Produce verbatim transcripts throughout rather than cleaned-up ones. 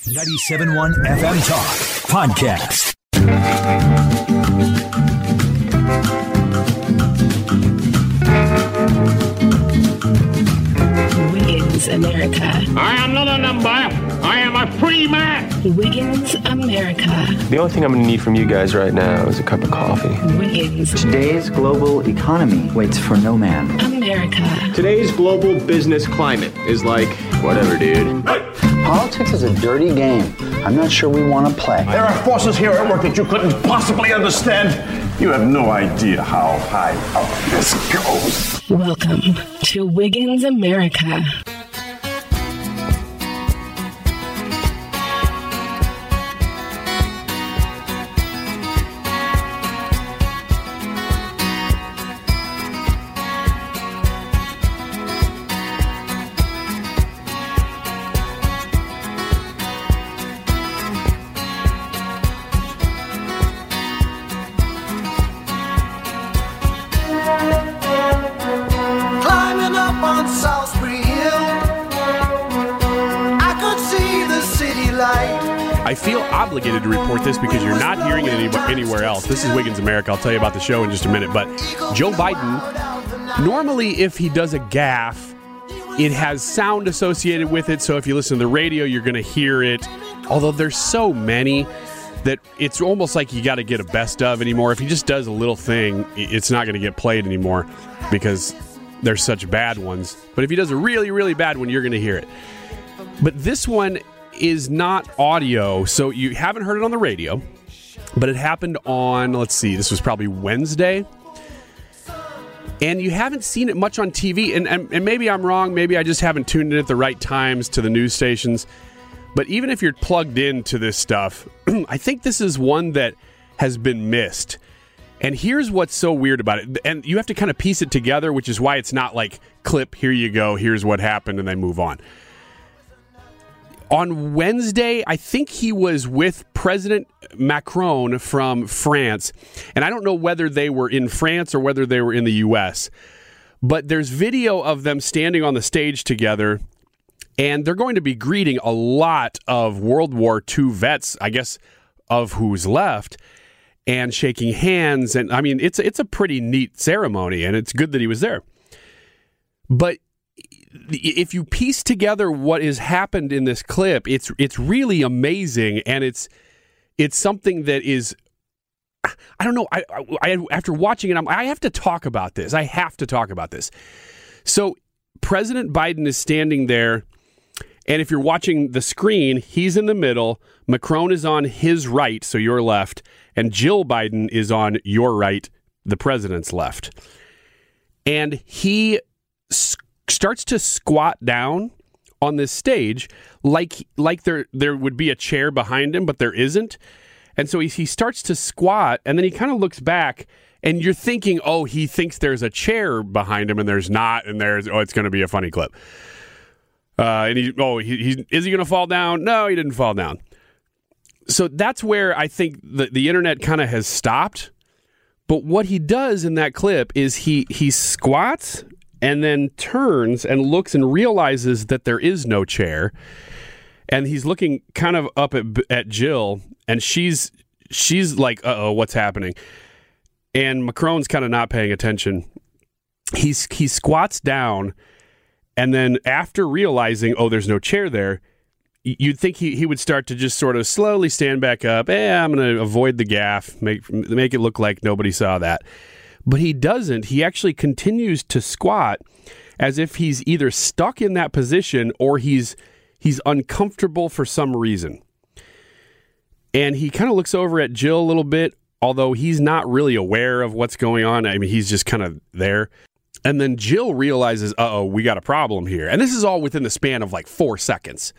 ninety-seven point one F M Talk Podcast. Wiggins America. I am not a number. I am a free man. Wiggins America. The only thing I'm going to need from you guys right now is a cup of coffee. Wiggins. Today's global economy waits for no man. America. Today's global business climate is like, whatever, dude. Politics is a dirty game. I'm not sure we want to play. There are forces here at work that you couldn't possibly understand. You have no idea how high up this goes. Welcome to Wiggins America. I feel obligated to report this because you're not hearing it any, anywhere else. This is Wiggins America. I'll tell you about the show in just a minute. But Joe Biden, normally if he does a gaffe, it has sound associated with it. So if you listen to the radio, you're going to hear it. Although there's so many that it's almost like you got to get a best of anymore. If he just does a little thing, it's not going to get played anymore because there's such bad ones. But if he does a really, really bad one, you're going to hear it. But this one is not audio, so you haven't heard it on the radio, but it happened on, let's see, this was probably Wednesday, and you haven't seen it much on T V, and, and, and maybe I'm wrong, maybe I just haven't tuned in at the right times to the news stations, but even if you're plugged into this stuff, I think this is one that has been missed. And here's what's so weird about it, and you have to kind of piece it together, which is why it's not like, clip, here you go, here's what happened, and then move on. On Wednesday, I think he was with President Macron from France, and I don't know whether they were in France or whether they were in the U S, but there's video of them standing on the stage together, and they're going to be greeting a lot of World War Two vets, I guess, of who's left, and shaking hands, and I mean, it's, it's a pretty neat ceremony, and it's good that he was there. But if you piece together what has happened in this clip, it's it's really amazing, and it's it's something that is, I don't know, I, I after watching it, I'm, I have to talk about this. I have to talk about this. So President Biden is standing there, and if you're watching the screen, he's in the middle, Macron is on his right, so your left, and Jill Biden is on your right, the president's left. And he starts to squat down on this stage like like there there would be a chair behind him, but there isn't. And so he, he starts to squat, and then he kind of looks back, and you're thinking, oh, he thinks there's a chair behind him, and there's not, and there's, oh, it's going to be a funny clip. Uh, and he, oh, he, he is he going to fall down? No, he didn't fall down. So that's where I think the, the internet kind of has stopped. But what he does in that clip is he he squats and then turns and looks and realizes that there is no chair. And he's looking kind of up at, at Jill, and she's she's like, uh-oh, what's happening? And Macron's kind of not paying attention. He's he squats down, and then after realizing, oh, there's no chair there, you'd think he, he would start to just sort of slowly stand back up. Eh, I'm going to avoid the gaffe, make make it look like nobody saw that. But he doesn't. He actually continues to squat as if he's either stuck in that position or he's he's uncomfortable for some reason. And he kind of looks over at Jill a little bit, although he's not really aware of what's going on. I mean, he's just kind of there. And then Jill realizes, uh-oh, we got a problem here. And this is all within the span of like four seconds.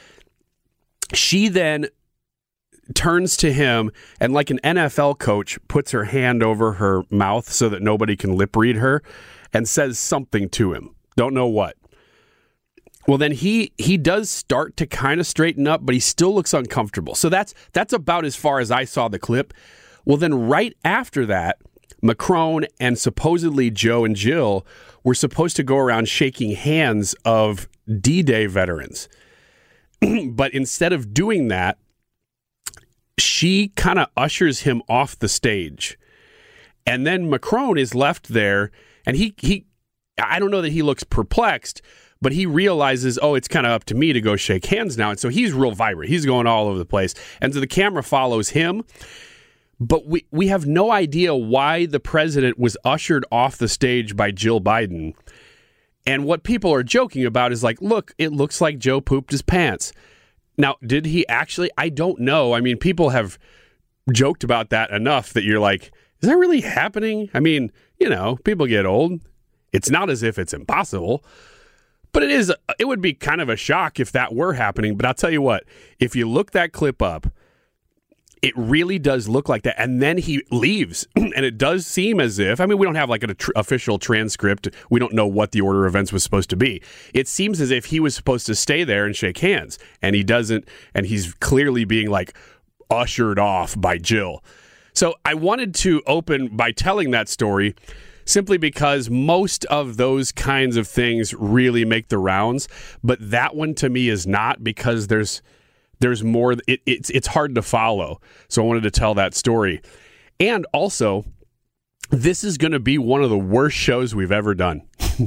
She then turns to him and, like an N F L coach, puts her hand over her mouth so that nobody can lip read her and says something to him. Don't know what. Well, then he he does start to kind of straighten up, but he still looks uncomfortable. So that's that's about as far as I saw the clip. Well, then right after that, Macron and supposedly Joe and Jill were supposed to go around shaking hands of D-Day veterans. But instead of doing that, she kind of ushers him off the stage. And then Macron is left there, and he, he I don't know that he looks perplexed, but he realizes, oh, it's kind of up to me to go shake hands now. And so he's real vibrant. He's going all over the place. And so the camera follows him. But we, we have no idea why the president was ushered off the stage by Jill Biden. And what people are joking about is like, look, it looks like Joe pooped his pants. Now, did he actually? I don't know. I mean, people have joked about that enough that you're like, is that really happening? I mean, you know, people get old. It's not as if it's impossible, but it is. It would be kind of a shock if that were happening. But I'll tell you what, if you look that clip up, it really does look like that. And then he leaves. And it does seem as if, I mean, we don't have like an tr- official transcript. We don't know what the order of events was supposed to be. It seems as if he was supposed to stay there and shake hands. And he doesn't. And he's clearly being like ushered off by Jill. So I wanted to open by telling that story simply because most of those kinds of things really make the rounds. But that one to me is not, because there's There's more. It, it's it's hard to follow. So I wanted to tell that story. And also, this is going to be one of the worst shows we've ever done.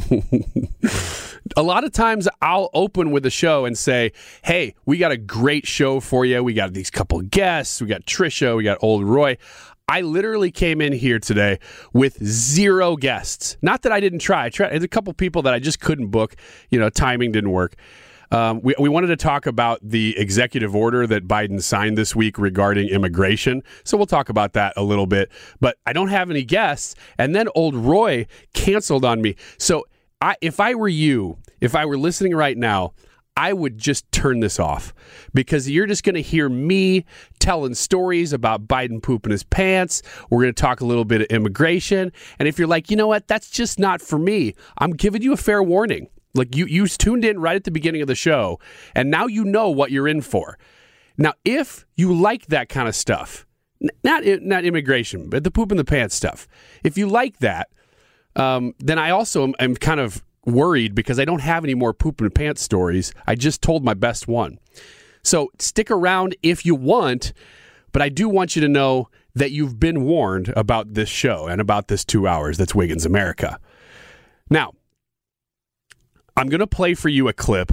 A lot of times I'll open with a show and say, hey, we got a great show for you. We got these couple guests. We got Trisha. We got Old Roy. I literally came in here today with zero guests. Not that I didn't try. I tried. There's a couple people that I just couldn't book. You know, timing didn't work. Um, we, we wanted to talk about the executive order that Biden signed this week regarding immigration. So we'll talk about that a little bit. But I don't have any guests. And then Old Roy canceled on me. So I, if I were you, if I were listening right now, I would just turn this off, because you're just going to hear me telling stories about Biden pooping his pants. We're going to talk a little bit of immigration. And if you're like, you know what, that's just not for me, I'm giving you a fair warning. Like, you, you tuned in right at the beginning of the show, and now you know what you're in for. Now, if you like that kind of stuff, n- not not immigration, but the poop in the pants stuff, if you like that, um, then I also am, am kind of worried, because I don't have any more poop in the pants stories. I just told my best one. So stick around if you want, but I do want you to know that you've been warned about this show and about this two hours that's Wiggins America. Now, I'm going to play for you a clip,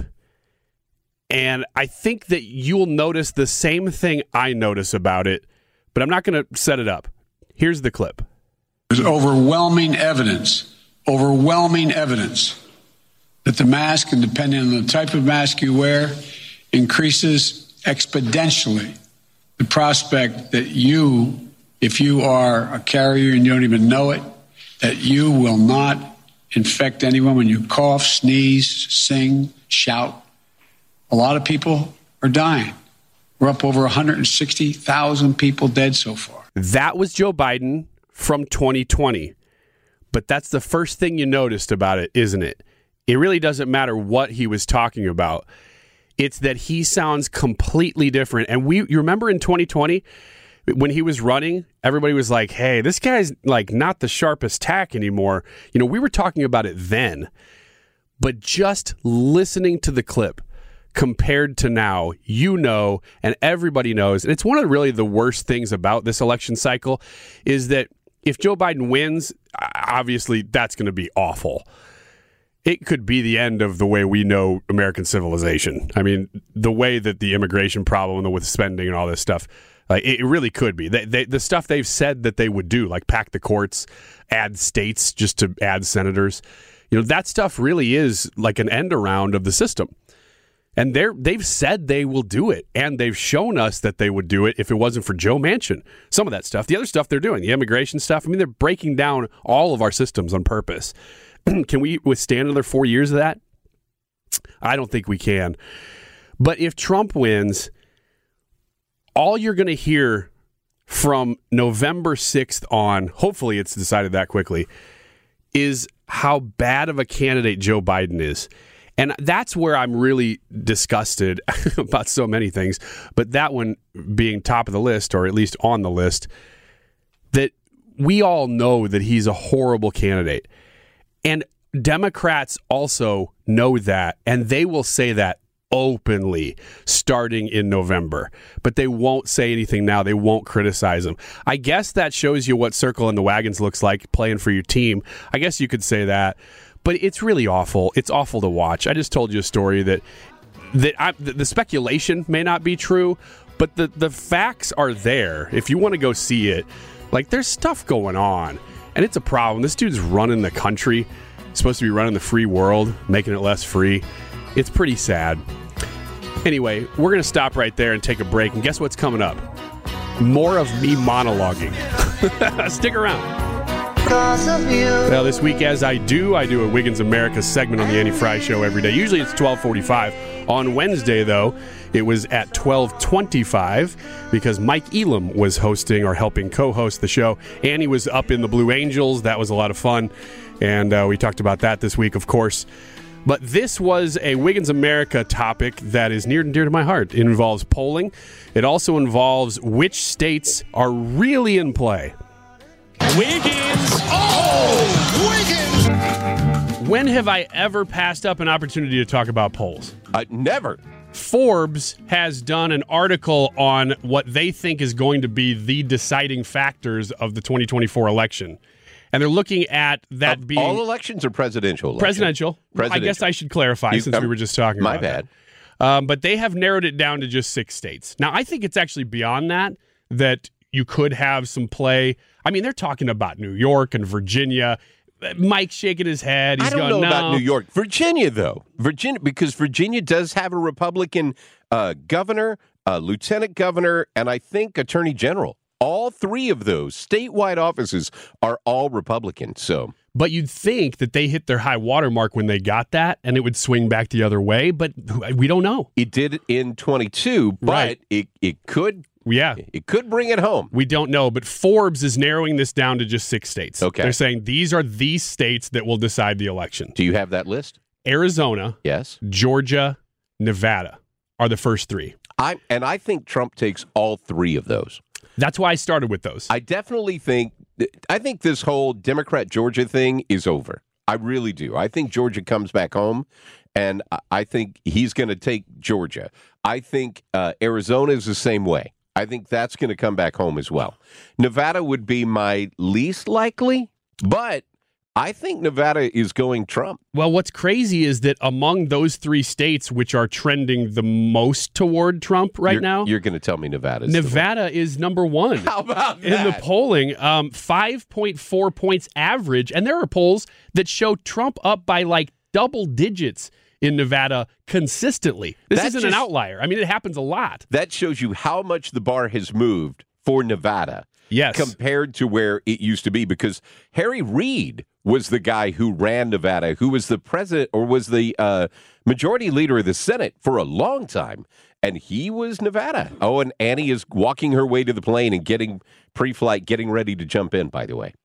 and I think that you'll notice the same thing I notice about it, but I'm not going to set it up. Here's the clip. There's overwhelming evidence, overwhelming evidence that the mask, and depending on the type of mask you wear, increases exponentially the prospect that you, if you are a carrier and you don't even know it, that you will not infect anyone when you cough, sneeze, sing, shout. A lot of people are dying. We're up over one hundred sixty thousand people dead so far. That was Joe Biden from twenty twenty. But that's the first thing you noticed about it, isn't it? It really doesn't matter what he was talking about. It's that he sounds completely different. And we, you remember in twenty twenty, when he was running, everybody was like, hey, this guy's like not the sharpest tack anymore. You know, we were talking about it then. But just listening to the clip compared to now, you know, and everybody knows, and it's one of really the worst things about this election cycle, is that if Joe Biden wins, obviously that's going to be awful. It could be the end of the way we know American civilization. I mean, the way that the immigration problem and the with spending and all this stuff, like, it really could be. They, they, the stuff they've said that they would do, like pack the courts, add states just to add senators, you know, that stuff really is like an end around of the system. And they're, they've said they will do it, and they've shown us that they would do it if it wasn't for Joe Manchin. Some of that stuff. The other stuff they're doing, the immigration stuff, I mean, they're breaking down all of our systems on purpose. Can we withstand another four years of that? I don't think we can. But if Trump wins, all you're going to hear from November sixth on, hopefully it's decided that quickly, is how bad of a candidate Joe Biden is. And that's where I'm really disgusted about so many things. But that one being top of the list, or at least on the list, that we all know that he's a horrible candidate. And Democrats also know that, and they will say that openly starting in November, but they won't say anything now. They won't criticize them. I guess that shows you what Circle in the Wagons looks like playing for your team. I guess you could say that, but it's really awful. It's awful to watch. I just told you a story that that I, the, the speculation may not be true, but the, the facts are there. If you want to go see it, like there's stuff going on, and it's a problem. This dude's running the country, supposed to be running the free world, making it less free. It's pretty sad. Anyway, we're going to stop right there and take a break. And guess what's coming up? More of me monologuing. Stick around. Well, this week, as I do, I do a Wiggins America segment on the Andy Fry Show every day. Usually it's twelve forty-five. On Wednesday, though, it was at twelve twenty-five because Mike Elam was hosting or helping co-host the show. Annie was up in the Blue Angels. That was a lot of fun. And uh, we talked about that this week, of course. But this was a Wiggins America topic that is near and dear to my heart. It involves polling. It also involves which states are really in play. Wiggins! Oh! Wiggins! When have I ever passed up an opportunity to talk about polls? Uh, never. Forbes has done an article on what they think is going to be the deciding factors of the twenty twenty-four election. And they're looking at that of being... all elections or presidential elections? Presidential. Presidential. I guess I should clarify You, since um, we were just talking my about bad. that. Um, but they have narrowed it down to just six states. Now, I think it's actually beyond that, that you could have some play. I mean, they're talking about New York and Virginia. Mike's shaking his head. He's I don't going, know no. about New York. Virginia, though. Virginia, because Virginia does have a Republican uh, governor, uh, lieutenant governor, and I think attorney general. All three of those statewide offices are all Republican. So, but you'd think that they hit their high water mark when they got that, and it would swing back the other way. But we don't know. It did in twenty-two, but right. it it could. Yeah, it could bring it home. We don't know, but Forbes is narrowing this down to just six states. Okay, they're saying these are the states that will decide the election. Do you have that list? Arizona, yes, Georgia, Nevada are the first three. I and I think Trump takes all three of those. That's why I started with those. I definitely think, I think this whole Democrat Georgia thing is over. I really do. I think Georgia comes back home, and I think he's going to take Georgia. I think uh, Arizona is the same way. I think that's going to come back home as well. Nevada would be my least likely, but I think Nevada is going Trump. Well, what's crazy is that among those three states, which are trending the most toward Trump right you're, now, you're going to tell me Nevada's Nevada is number one. How about that? In the polling, um, five point four points average, and there are polls that show Trump up by like double digits in Nevada consistently. This That isn't just, an outlier. I mean, it happens a lot. That shows you how much the bar has moved for Nevada. Yes. Compared to where it used to be, because Harry Reid was the guy who ran Nevada, who was the president or was the uh, majority leader of the Senate for a long time, and he was Nevada. Oh, and Annie is walking her way to the plane and getting pre-flight, getting ready to jump in, by the way.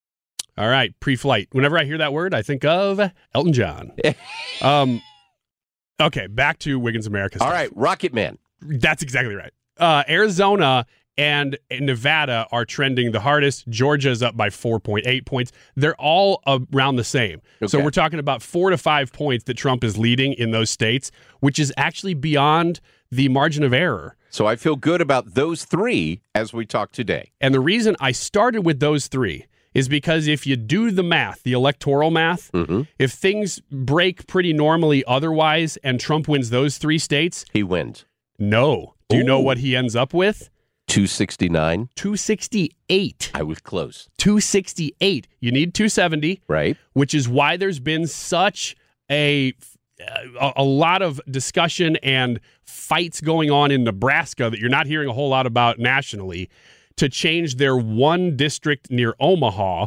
All right, pre-flight. Whenever I hear that word, I think of Elton John. um, okay, back to Wiggins America stuff. All right, Rocket Man. That's exactly right. Uh, Arizona and Nevada are trending the hardest. Georgia's up by four point eight points. They're all around the same. Okay. So we're talking about four to five points that Trump is leading in those states, which is actually beyond the margin of error. So I feel good about those three as we talk today. And the reason I started with those three is because if you do the math, the electoral math, mm-hmm. if things break pretty normally otherwise and Trump wins those three states, he wins. No. Do Ooh. you know what he ends up with? two sixty-nine. two sixty-eight. I was close. two sixty-eight. You need two seventy. Right. Which is why there's been such a, a, a lot of discussion and fights going on in Nebraska that you're not hearing a whole lot about nationally to change their one district near Omaha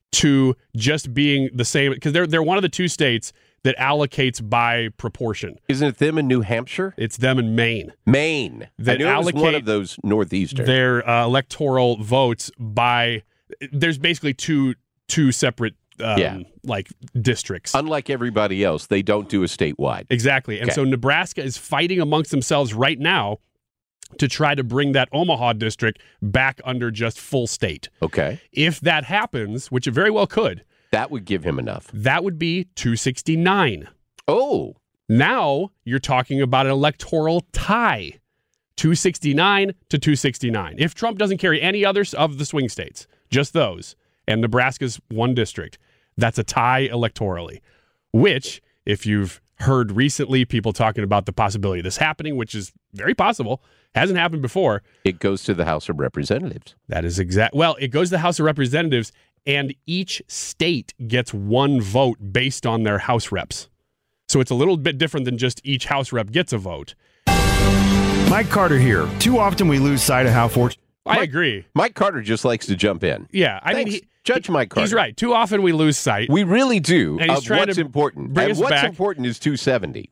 to just being the same. Because they're, they're one of the two states that allocates by proportion. Isn't it them in New Hampshire? It's them in Maine. Maine. That I knew allocate it was one of those northeastern. Their uh, electoral votes by, there's basically two two separate um, yeah. like districts. Unlike everybody else, they don't do a statewide. Exactly. And okay. so Nebraska is fighting amongst themselves right now to try to bring that Omaha district back under just full state. Okay. If that happens, which it very well could, that would give him enough. That would be two sixty-nine. Oh, Now you're talking about an electoral tie, two sixty-nine to two sixty-nine. If Trump doesn't carry any others of the swing states, just those, and Nebraska's one district, that's a tie electorally, which, if you've heard recently people talking about the possibility of this happening, which is very possible, hasn't happened before. It goes to the House of Representatives. That is exact. Well, it goes to the House of Representatives, and each state gets one vote based on their House reps. So it's a little bit different than just each House rep gets a vote. Mike Carter here. Too often we lose sight of how fortunate. I Mike, agree. Mike Carter just likes to jump in. Yeah, I Thanks, mean, he, Judge Mike Carter. He's right. Too often we lose sight. We really do. And he's of trying what's to important. bring and us what's back. important is two seventy.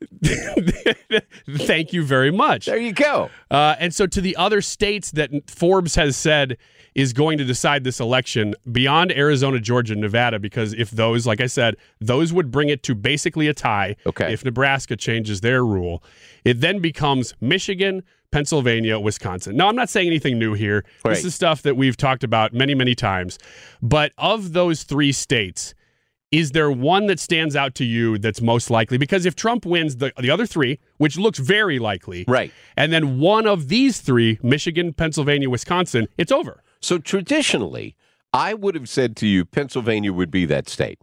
Thank you very much. There you go. Uh, and so to the other states that Forbes has said is going to decide this election beyond Arizona, Georgia, and Nevada, because if those, like I said, those would bring it to basically a tie. Okay. If Nebraska changes their rule, it then becomes Michigan, Pennsylvania, Wisconsin. Now, I'm not saying anything new here. Right. This is stuff that we've talked about many, many times. But of those three states, is there one that stands out to you that's most likely? Because if Trump wins the, the other three, which looks very likely, right, and then one of these three, Michigan, Pennsylvania, Wisconsin, it's over. So traditionally, I would have said to you Pennsylvania would be that state.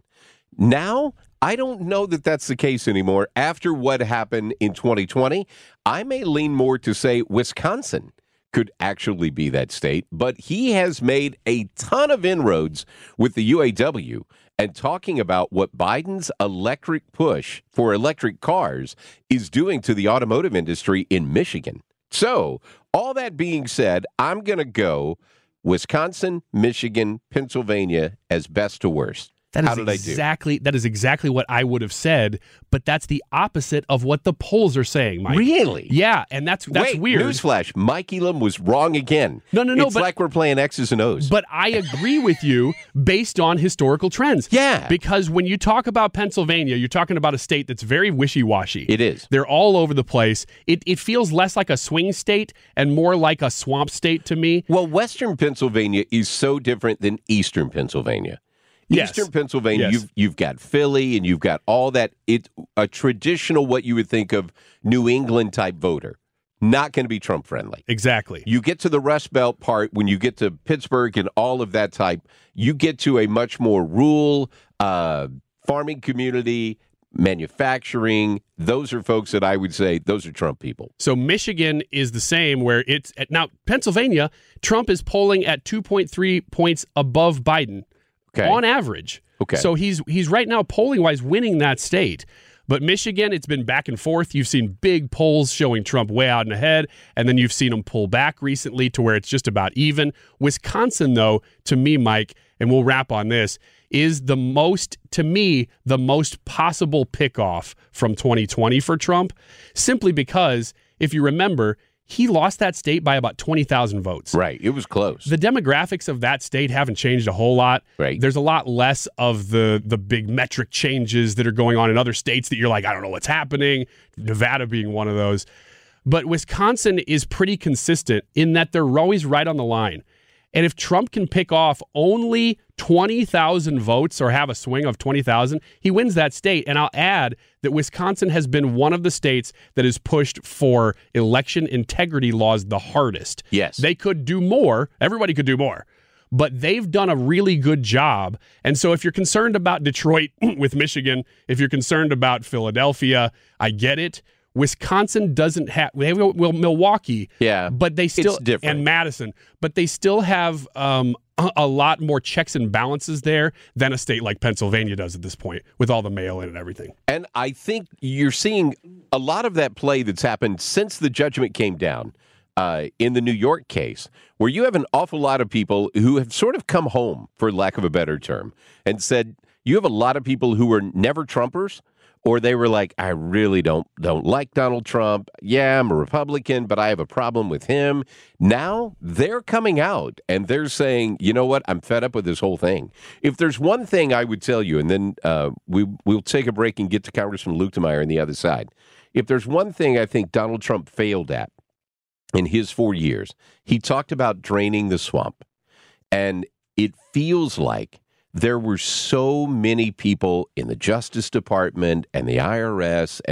Now, I don't know that that's the case anymore. After what happened in twenty twenty, I may lean more to say Wisconsin could actually be that state. But he has made a ton of inroads with the U A W and talking about what Biden's electric push for electric cars is doing to the automotive industry in Michigan. So, all that being said, I'm going to go Wisconsin, Michigan, Pennsylvania as best to worst. That is How did exactly I do? that is exactly what I would have said, but that's the opposite of what the polls are saying, Mike. Really? Yeah, and that's that's Wait, weird. Newsflash, Mike Elam was wrong again. No, no, no. It's but, like we're playing X's and O's. But I agree with you based on historical trends. Yeah. Because when you talk about Pennsylvania, you're talking about a state that's very wishy-washy. It is. They're all over the place. It it feels less like a swing state and more like a swamp state to me. Well, Western Pennsylvania is so different than Eastern Pennsylvania. Yes. Eastern Pennsylvania, Yes. you've you've got Philly and you've got all that. It's a traditional, what you would think of New England type voter. Not going to be Trump friendly. Exactly. You get to the Rust Belt part, when you get to Pittsburgh and all of that type, you get to a much more rural uh, farming community, manufacturing. Those are folks that I would say those are Trump people. So Michigan is the same, where it's at, now Pennsylvania, Trump is polling at two point three points above Biden. Okay. On average. Okay. So he's he's right now polling-wise winning that state. But Michigan, it's been back and forth. You've seen big polls showing Trump way out and ahead, and then you've seen him pull back recently to where it's just about even. Wisconsin, though, to me, Mike, and we'll wrap on this, is the most, to me, the most possible pickoff from twenty twenty for Trump, simply because, if you remember, he lost that state by about twenty thousand votes. Right. It was close. The demographics of that state haven't changed a whole lot. Right. There's a lot less of the the big metric changes that are going on in other states that you're like, I don't know what's happening. Nevada being one of those. But Wisconsin is pretty consistent in that they're always right on the line. And if Trump can pick off only twenty thousand votes or have a swing of twenty thousand, he wins that state. And I'll add that Wisconsin has been one of the states that has pushed for election integrity laws the hardest. Yes. They could do more. Everybody could do more. But they've done a really good job. And so if you're concerned about Detroit with Michigan, if you're concerned about Philadelphia, I get it. Wisconsin doesn't have, they have well, Milwaukee, yeah, but they still, it's different. and Madison, but they still have um, a, a lot more checks and balances there than a state like Pennsylvania does at this point with all the mail-in and everything. And I think you're seeing a lot of that play that's happened since the judgment came down uh, in the New York case, where you have an awful lot of people who have sort of come home, for lack of a better term, and said, you have a lot of people who were never Trumpers, or they were like, I really don't don't like Donald Trump. Yeah, I'm a Republican, but I have a problem with him. Now they're coming out and they're saying, you know what? I'm fed up with this whole thing. If there's one thing I would tell you, and then uh, we, we'll take a break and get to Congressman Luetkemeyer on the other side. If there's one thing I think Donald Trump failed at in his four years, he talked about draining the swamp. And it feels like there were so many people in the Justice Department and the I R S and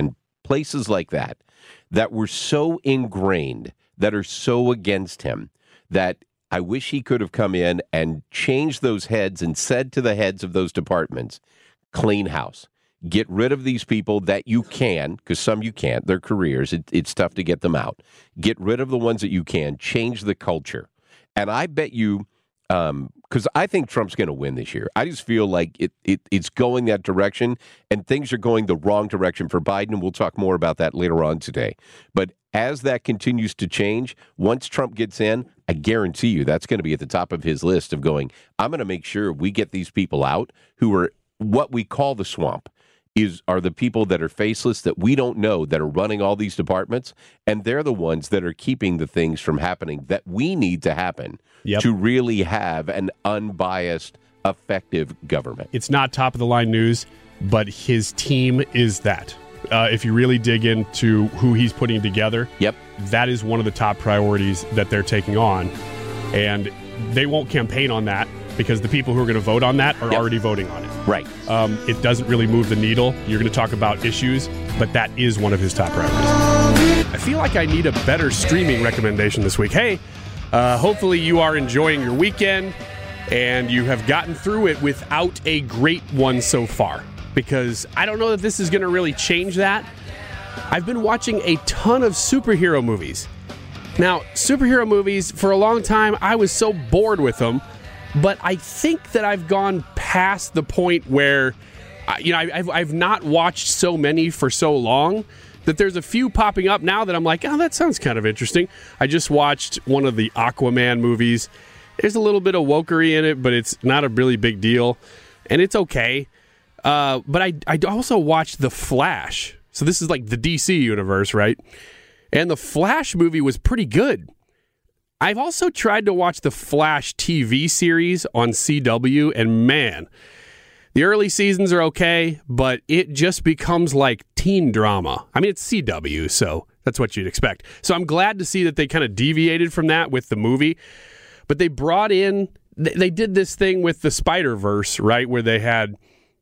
places like that, that were so ingrained, that are so against him, that I wish he could have come in and changed those heads and said to the heads of those departments, clean house. Get rid of these people that you can, because some you can't. They're careers. It, it's tough to get them out. Get rid of the ones that you can. Change the culture. And I bet you, um, because I think Trump's going to win this year. I just feel like it, it it's going that direction, and things are going the wrong direction for Biden. We'll talk more about that later on today. But as that continues to change, once Trump gets in, I guarantee you that's going to be at the top of his list of going, I'm going to make sure we get these people out who are what we call the swamp. Is are the people that are faceless, that we don't know, that are running all these departments, and they're the ones that are keeping the things from happening that we need to happen yep. to really have an unbiased, effective government. It's not top-of-the-line news, but his team is that. Uh, if you really dig into who he's putting together, yep. that is one of the top priorities that they're taking on. And they won't campaign on that because the people who are going to vote on that are yep. already voting on it. Right. Um, it doesn't really move the needle. You're going to talk about issues, but that is one of his top priorities. I feel like I need a better streaming recommendation this week. Hey, uh, hopefully you are enjoying your weekend and you have gotten through it without a great one so far, because I don't know that this is going to really change that. I've been watching a ton of superhero movies. Now, superhero movies, for a long time, I was so bored with them. But I think that I've gone past the point where, you know, I've, I've not watched so many for so long that there's a few popping up now that I'm like, oh, that sounds kind of interesting. I just watched one of the Aquaman movies. There's a little bit of wokery in it, but it's not a really big deal. And it's okay. Uh, but I, I also watched The Flash. So this is like the D C universe, right? And The Flash movie was pretty good. I've also tried to watch the Flash T V series on C W, and man, the early seasons are okay, but it just becomes like teen drama. I mean, it's C W, so that's what you'd expect. So I'm glad to see that they kind of deviated from that with the movie, but they brought in, they did this thing with the Spider-Verse, right, where they had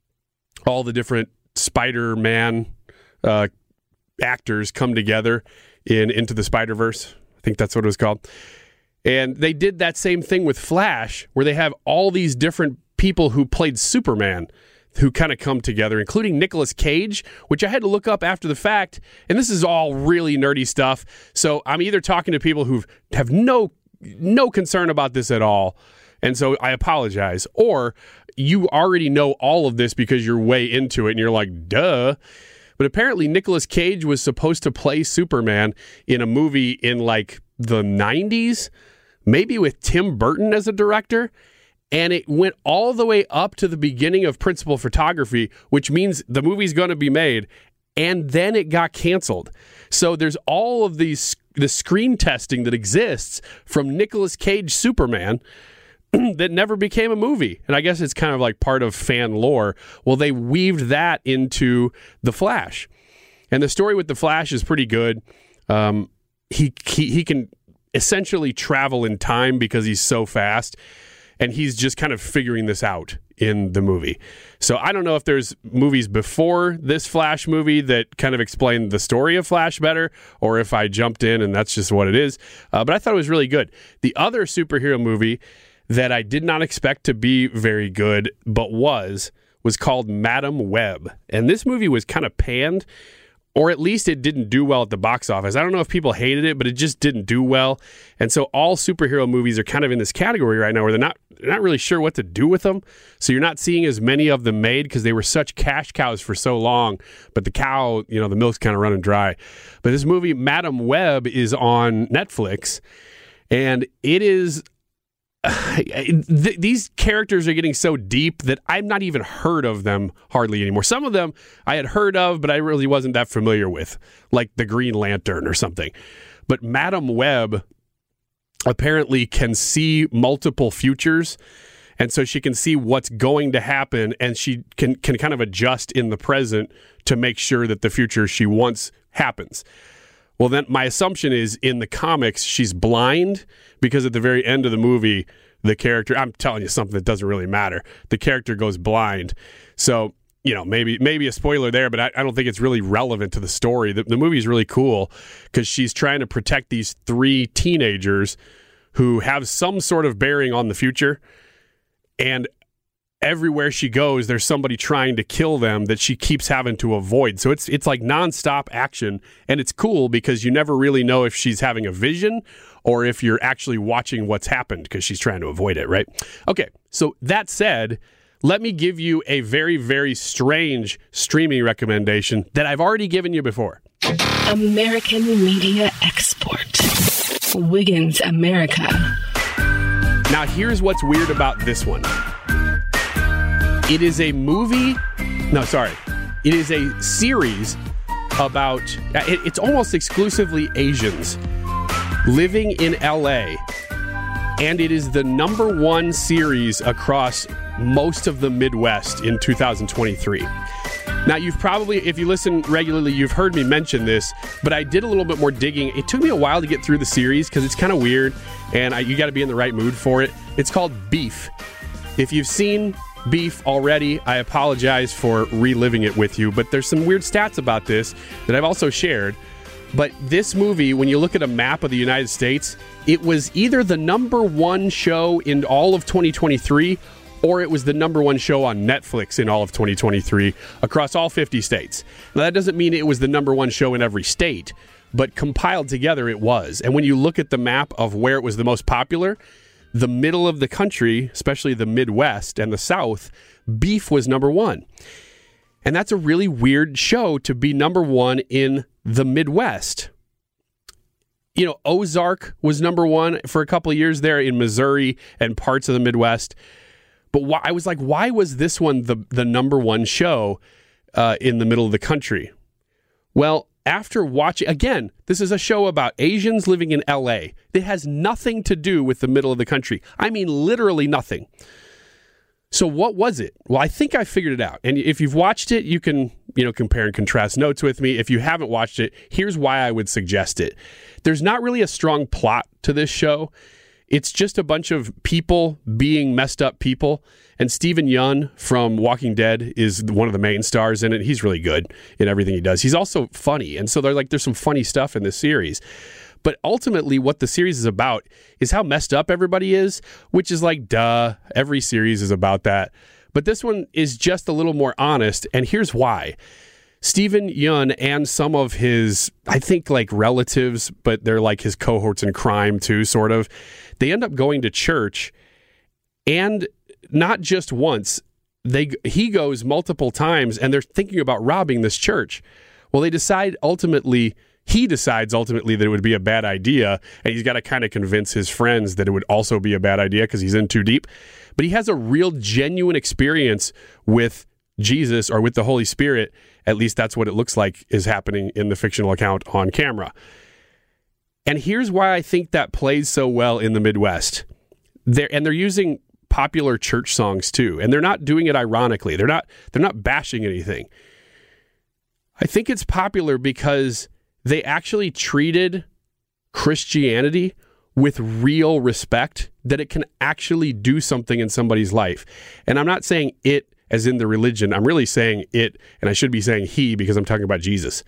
all the different Spider-Man uh, actors come together in Into the Spider-Verse. I think that's what it was called. And they did that same thing with Flash, where they have all these different people who played Superman who kind of come together, including Nicolas Cage, which I had to look up after the fact. And this is all really nerdy stuff. So I'm either talking to people who have no no concern about this at all, and so I apologize, or you already know all of this because you're way into it and you're like, duh. But apparently Nicolas Cage was supposed to play Superman in a movie in like the nineties, maybe with Tim Burton as a director, and it went all the way up to the beginning of principal photography, which means the movie's going to be made, and then it got canceled. So there's all of these the screen testing that exists from Nicolas Cage Superman that never became a movie. And I guess it's kind of like part of fan lore. Well, they weaved that into The Flash. And the story with The Flash is pretty good. Um, he, he he can essentially travel in time because he's so fast. And he's just kind of figuring this out in the movie. So I don't know if there's movies before this Flash movie that kind of explain the story of Flash better, or if I jumped in and that's just what it is. Uh, but I thought it was really good. The other superhero movie that I did not expect to be very good, but was, was called Madam Web. And this movie was kind of panned, or at least it didn't do well at the box office. I don't know if people hated it, but it just didn't do well. And so all superhero movies are kind of in this category right now where they're not they're not really sure what to do with them. So you're not seeing as many of them made because they were such cash cows for so long. But the cow, you know, the milk's kind of running dry. But this movie, Madam Web, is on Netflix, and it is... Th- these characters are getting so deep that I've not even heard of them hardly anymore. Some of them I had heard of, but I really wasn't that familiar with, like the Green Lantern or something. But Madam Web apparently can see multiple futures, and so she can see what's going to happen, and she can, can kind of adjust in the present to make sure that the future she wants happens. Well, then my assumption is in the comics, she's blind because at the very end of the movie, the character, I'm telling you something that doesn't really matter. The character goes blind. So you know, maybe maybe a spoiler there, but I, I don't think it's really relevant to the story. The, the movie is really cool because she's trying to protect these three teenagers who have some sort of bearing on the future, and everywhere she goes, there's somebody trying to kill them that she keeps having to avoid. So it's it's like nonstop action, and it's cool because you never really know if she's having a vision or if you're actually watching what's happened because she's trying to avoid it, right? Okay, so that said, let me give you a very, very strange streaming recommendation that I've already given you before. American Media Export. Wiggins America. Now, here's what's weird about this one. It is a movie, no, sorry. It is a series about, it, it's almost exclusively Asians living in L A, and it is the number one series across most of the Midwest in two thousand twenty-three. Now, you've probably, if you listen regularly, you've heard me mention this, but I did a little bit more digging. It took me a while to get through the series because it's kind of weird, and I, you got to be in the right mood for it. It's called Beef. If you've seen Beef already, I apologize for reliving it with you, but there's some weird stats about this that I've also shared. But this movie, when you look at a map of the United States, it was either the number one show in all of twenty twenty-three or it was the number one show on Netflix in all of twenty twenty-three across all fifty states. Now, that doesn't mean it was the number one show in every state, but compiled together it was. And when you look at the map of where it was the most popular, the middle of the country, especially the Midwest and the South, Beef was number one. And that's a really weird show to be number one in the Midwest. You know, Ozark was number one for a couple of years there in Missouri and parts of the Midwest. But why, I was like, why was this one the, the number one show uh, in the middle of the country? Well, after watching, again, this is a show about Asians living in L A. It has nothing to do with the middle of the country. I mean, literally nothing. So what was it? Well, I think I figured it out. And if you've watched it, you can, you know, compare and contrast notes with me. If you haven't watched it, here's why I would suggest it. There's not really a strong plot to this show. It's just a bunch of people being messed up people. And Steven Yeun from Walking Dead is one of the main stars in it. He's really good in everything he does. He's also funny. And so they're like, there's some funny stuff in this series. But ultimately, what the series is about is how messed up everybody is, which is like, duh, every series is about that. But this one is just a little more honest, and here's why. Steven Yeun and some of his, I think, like relatives, but they're like his cohorts in crime too, sort of, they end up going to church, and not just once, they he goes multiple times, and they're thinking about robbing this church. Well, they decide ultimately... He decides ultimately that it would be a bad idea, and he's got to kind of convince his friends that it would also be a bad idea because he's in too deep. But he has a real genuine experience with Jesus or with the Holy Spirit. At least that's what it looks like is happening in the fictional account on camera. And here's why I think that plays so well in the Midwest. They're, and they're using popular church songs too, and they're not doing it ironically. They're not, they're not bashing anything. I think it's popular because they actually treated Christianity with real respect, that it can actually do something in somebody's life. And I'm not saying it as in the religion. I'm really saying it, and I should be saying he because I'm talking about Jesus.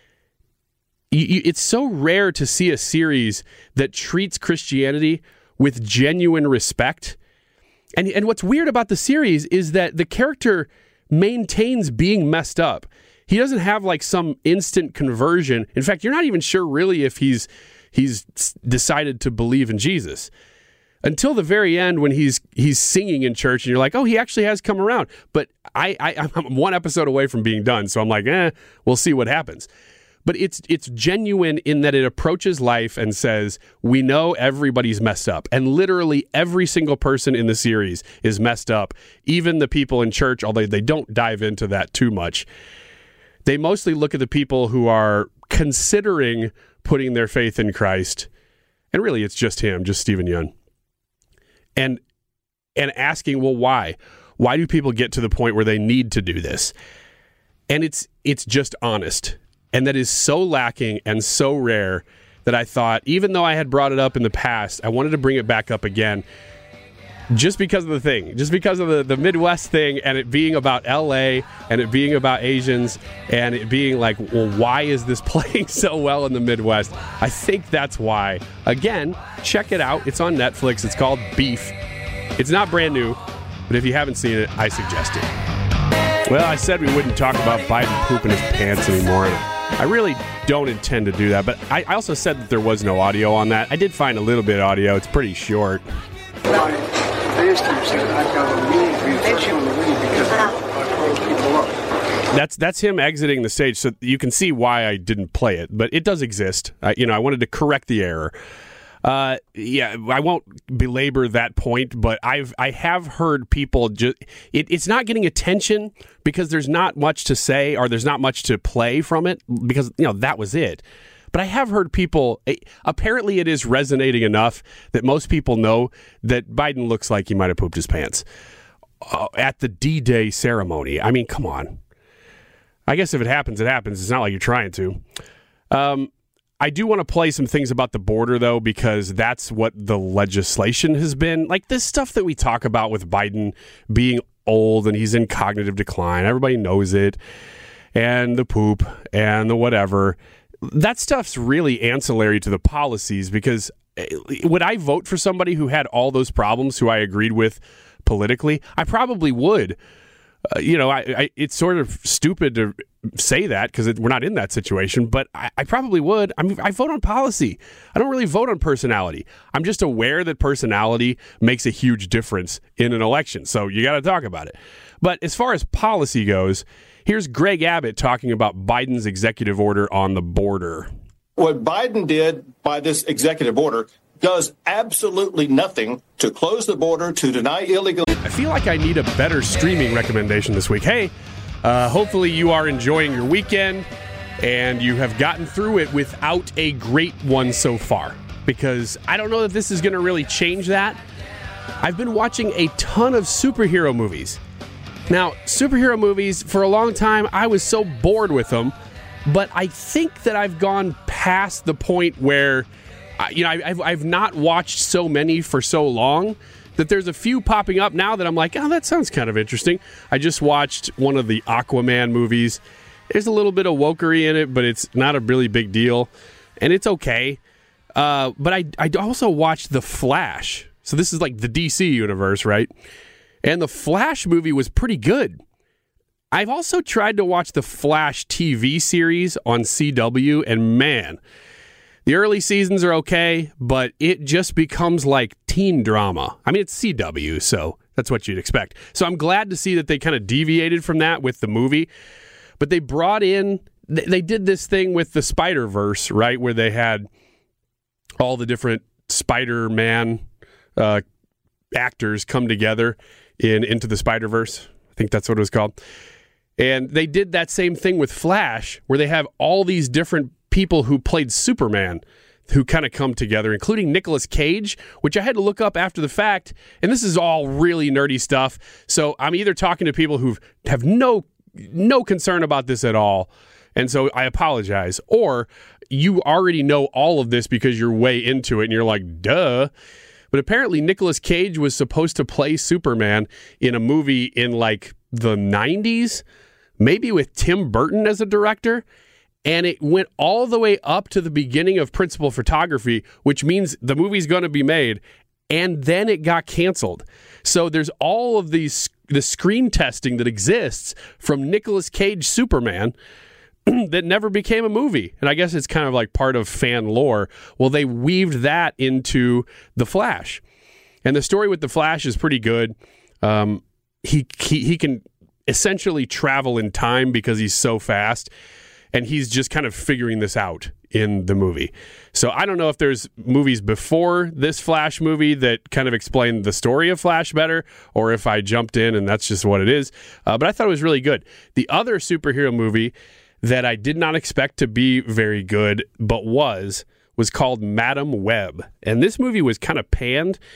You, you, it's so rare to see a series that treats Christianity with genuine respect. And, and what's weird about the series is that the character maintains being messed up. He doesn't have like some instant conversion. In fact, you're not even sure really if he's he's decided to believe in Jesus until the very end when he's he's singing in church, and you're like, oh, he actually has come around. But I, I I'm one episode away from being done, so I'm like, eh, we'll see what happens. But it's it's genuine in that it approaches life and says, we know everybody's messed up. And literally every single person in the series is messed up. Even the people in church, although they don't dive into that too much. They mostly look at the people who are considering putting their faith in Christ. And really, it's just him, just Steven Yeun. And and asking, well, why? Why do people get to the point where they need to do this? And it's it's just honest. And that is so lacking and so rare that I thought, even though I had brought it up in the past, I wanted to bring it back up again. just because of the thing, just because of the, the Midwest thing and it being about L A and it being about Asians and it being like, well, why is this playing so well in the Midwest? I think that's why. Again, check it out. It's on Netflix. It's called Beef. It's not brand new, but if you haven't seen it, I suggest it. Well, I said we wouldn't talk about Biden pooping his pants anymore. I really don't intend to do that, but I, I also said that there was no audio on that. I did find a little bit of audio. It's pretty short. That's that's him exiting the stage, so you can see why I didn't play it, but it does exist. I, you know, I wanted to correct the error. Uh, yeah, I won't belabor that point, but I've I have heard people just it, it's not getting attention because there's not much to say or there's not much to play from it because you know that was it. But I have heard people, apparently it is resonating enough that most people know that Biden looks like he might have pooped his pants uh, at the D-Day ceremony. I mean, come on. I guess if it happens, it happens. It's not like you're trying to. Um, I do want to play some things about the border, though, because that's what the legislation has been. Like this stuff that we talk about with Biden being old and he's in cognitive decline. Everybody knows it. And the poop and the whatever. That stuff's really ancillary to the policies because would I vote for somebody who had all those problems who I agreed with politically? I probably would. Uh, you know, I, I, it's sort of stupid to say that because we're not in that situation, but I, I probably would. I mean, I vote on policy. I don't really vote on personality. I'm just aware that personality makes a huge difference in an election. So you got to talk about it. But as far as policy goes, here's Greg Abbott talking about Biden's executive order on the border. What Biden did by this executive order does absolutely nothing to close the border, to deny illegal. I feel like I need a better streaming recommendation this week. Hey, uh, hopefully you are enjoying your weekend and you have gotten through it without a great one so far, because I don't know that this is going to really change that. I've been watching a ton of superhero movies. Now, superhero movies, for a long time, I was so bored with them, but I think that I've gone past the point where, uh, you know, I've, I've not watched so many for so long that there's a few popping up now that I'm like, oh, that sounds kind of interesting. I just watched one of the Aquaman movies. There's a little bit of wokery in it, but it's not a really big deal, and it's okay. Uh, but I, I also watched The Flash. So this is like the D C universe, right? And the Flash movie was pretty good. I've also tried to watch the Flash T V series on C W, and man, the early seasons are okay, but it just becomes like teen drama. I mean, it's C W, so that's what you'd expect. So I'm glad to see that they kind of deviated from that with the movie. But they brought in, they did this thing with the Spider-Verse, right, where they had all the different Spider-Man uh, actors come together in Into the Spider-Verse. I think that's what it was called. And they did that same thing with Flash, where they have all these different people who played Superman who kind of come together, including Nicolas Cage, which I had to look up after the fact. And this is all really nerdy stuff. So I'm either talking to people who have no no concern about this at all, and so I apologize, or you already know all of this because you're way into it and you're like, duh. But apparently Nicolas Cage was supposed to play Superman in a movie in like the nineties, maybe with Tim Burton as a director. And it went all the way up to the beginning of principal photography, which means the movie's going to be made. And then it got canceled. So there's all of these, the screen testing that exists from Nicolas Cage Superman that never became a movie. And I guess it's kind of like part of fan lore. Well, they weaved that into The Flash. And the story with The Flash is pretty good. Um, he, he he can essentially travel in time because he's so fast. And he's just kind of figuring this out in the movie. So I don't know if there's movies before this Flash movie that kind of explain the story of Flash better, or if I jumped in and that's just what it is. Uh, but I thought it was really good. The other superhero movie that I did not expect to be very good, but was, was called Madam Web. And this movie was kind of panned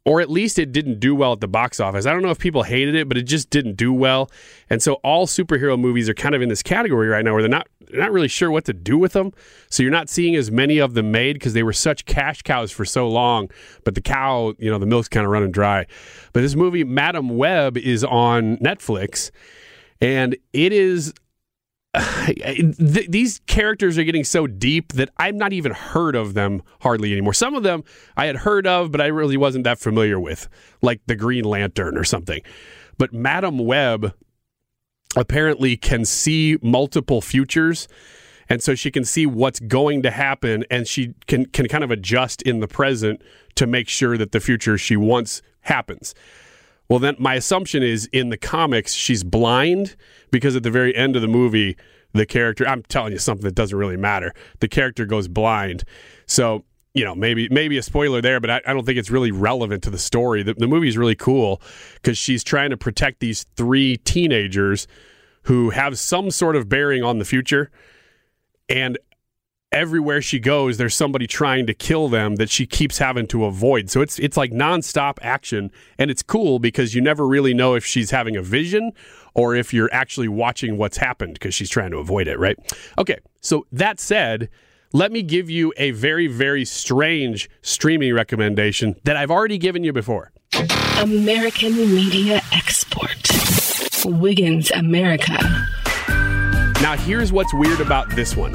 or at least it didn't do well at the box office. I don't know if people hated it, but it just didn't do well. And so all superhero movies are kind of in this category right now where they're not they're not really sure what to do with them. So you're not seeing as many of them made because they were such cash cows for so long. But the cow, you know, the milk's kind of running dry. But this movie, Madam Web, is on Netflix, and it is... Th- these characters are getting so deep that I've not even heard of them hardly anymore. Some of them I had heard of, but I really wasn't that familiar with, like the Green Lantern or something. But Madam Web apparently can see multiple futures, and so she can see what's going to happen, and she can, can kind of adjust in the present to make sure that the future she wants happens. Well, then my assumption is in the comics, she's blind because at the very end of the movie, the character, I'm telling you something that doesn't really matter. The character goes blind. So, you know, maybe maybe a spoiler there, but I, I don't think it's really relevant to the story. The, the movie is really cool because she's trying to protect these three teenagers who have some sort of bearing on the future. And everywhere she goes, there's somebody trying to kill them that she keeps having to avoid. So it's it's like nonstop action, and it's cool because you never really know if she's having a vision or if you're actually watching what's happened because she's trying to avoid it, right? Okay, so that said, let me give you a very, very strange streaming recommendation that I've already given you before. American Media Export. Wiggins America. Now, here's what's weird about this one.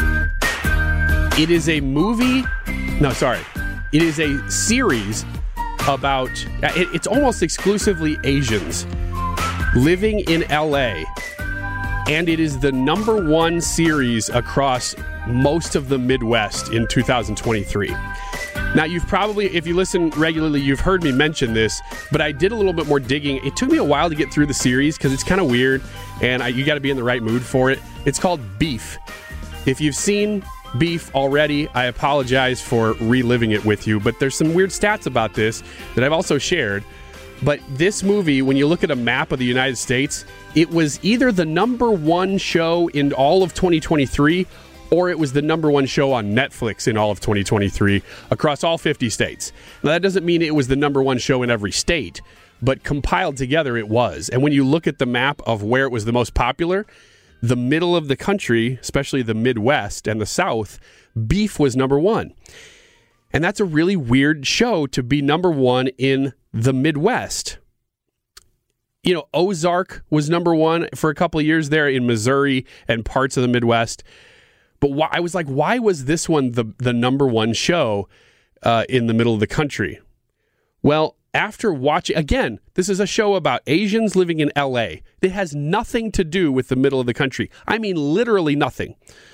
It is a movie, no, sorry. It is a series about, it, it's almost exclusively Asians living in L A, and it is the number one series across most of the Midwest in two thousand twenty-three. Now, you've probably, if you listen regularly, you've heard me mention this, but I did a little bit more digging. It took me a while to get through the series because it's kind of weird, and I, you got to be in the right mood for it. It's called Beef. If you've seen Beef already, I apologize for reliving it with you, but there's some weird stats about this that I've also shared. But this movie, when you look at a map of the United States, it was either the number one show in all of twenty twenty-three or it was the number one show on Netflix in all of twenty twenty-three across all fifty states. Now, that doesn't mean it was the number one show in every state, but compiled together it was. And when you look at the map of where it was the most popular, the middle of the country, especially the Midwest and the South, Beef was number one. And that's a really weird show to be number one in the Midwest. You know, Ozark was number one for a couple of years there in Missouri and parts of the Midwest. But why, I was like, why was this one the, the number one show uh, in the middle of the country? Well, after watching, again, this is a show about Asians living in L A. It has nothing to do with the middle of the country. I mean, literally nothing.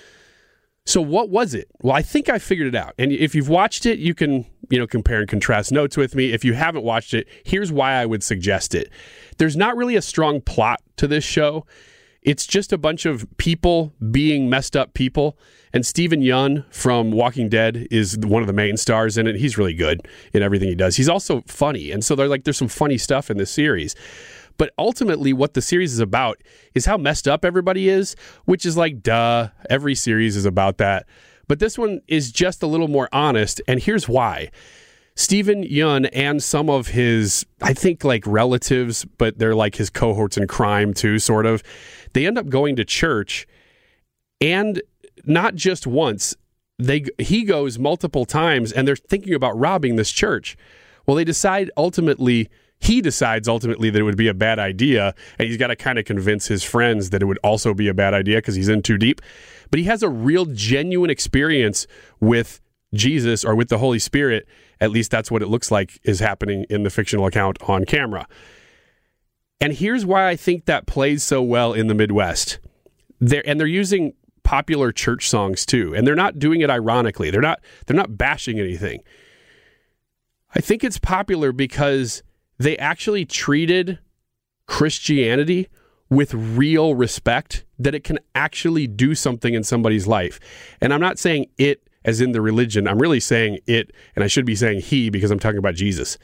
So what was it? Well, I think I figured it out. And if you've watched it, you can, you know, compare and contrast notes with me. If you haven't watched it, here's why I would suggest it. There's not really a strong plot to this show. It's just a bunch of people being messed up people. And Steven Yeun from Walking Dead is one of the main stars in it. He's really good in everything he does. He's also funny. And so they're like, there's some funny stuff in this series. But ultimately, what the series is about is how messed up everybody is, which is like, duh, every series is about that. But this one is just a little more honest, and here's why. Steven Yeun and some of his, I think, like relatives, but they're like his cohorts in crime too, sort of. They end up going to church, and not just once. They he goes multiple times, and they're thinking about robbing this church. Well, they decide ultimately... He decides ultimately that it would be a bad idea, and he's got to kind of convince his friends that it would also be a bad idea because he's in too deep. But he has a real genuine experience with Jesus or with the Holy Spirit. At least that's what it looks like is happening in the fictional account on camera. And here's why I think that plays so well in the Midwest. They're, and they're using popular church songs too, and they're not doing it ironically. They're not, they're not bashing anything. I think it's popular because they actually treated Christianity with real respect, that it can actually do something in somebody's life. And I'm not saying it as in the religion. I'm really saying it, and I should be saying he because I'm talking about Jesus.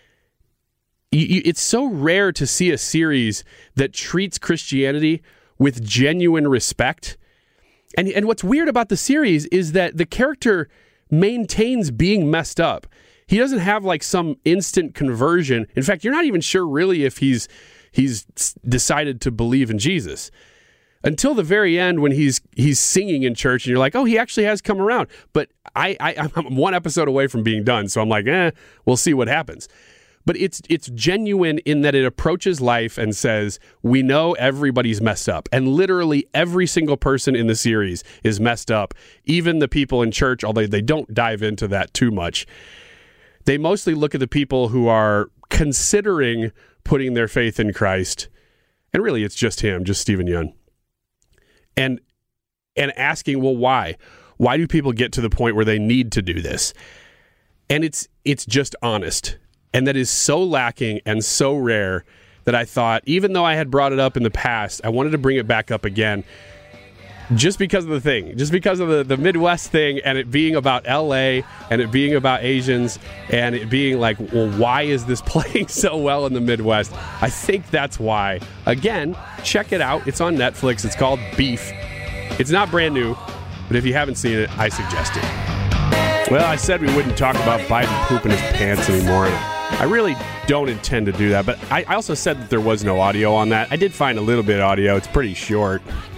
You, you, it's so rare to see a series that treats Christianity with genuine respect. And, and what's weird about the series is that the character maintains being messed up. He doesn't have like some instant conversion. In fact, you're not even sure really if he's he's decided to believe in Jesus until the very end when he's he's singing in church and you're like, oh, he actually has come around. But I, I I'm one episode away from being done, so I'm like, eh, we'll see what happens. But it's it's genuine in that it approaches life and says, we know everybody's messed up. And literally every single person in the series is messed up. Even the people in church, although they don't dive into that too much. They mostly look at the people who are considering putting their faith in Christ. And really, it's just him, just Stephen Yeun. And, and asking, well, why? Why do people get to the point where they need to do this? And it's it's just honest. And that is so lacking and so rare that I thought, even though I had brought it up in the past, I wanted to bring it back up again just because of the thing, just because of the, the Midwest thing and it being about L A and it being about Asians and it being like, well, why is this playing so well in the Midwest? I think that's why. Again, check it out. It's on Netflix. It's called Beef. It's not brand new, but if you haven't seen it, I suggest it. Well, I said we wouldn't talk about Biden pooping his pants anymore. I really don't intend to do that, but I also said that there was no audio on that. I did find a little bit of audio. It's pretty short.